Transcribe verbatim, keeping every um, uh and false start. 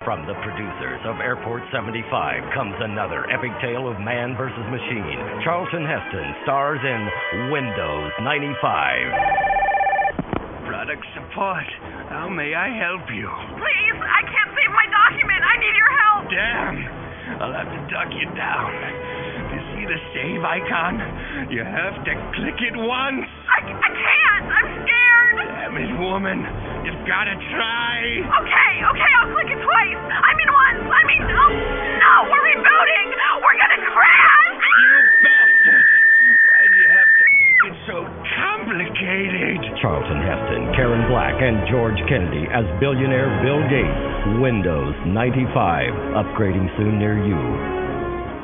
From the producers of Airport seventy-five comes another epic tale of man versus machine. Charlton Heston stars in Windows ninety-five. Product support. How may I help you? Please, I can't save my document. I need your help. Damn. I'll have to duck you down. You see the save icon? You have to click it once. I, I can't. I'm scared. Damn it, woman. You've got to try. Okay, okay, I'll click it twice. I mean once. I mean, no, no, we're rebooting. We're going to crash. You bastard. Why'd you have to make it so complicated? Charlton Heston, Karen Black, and George Kennedy as billionaire Bill Gates. Windows ninety-five. Upgrading soon near you.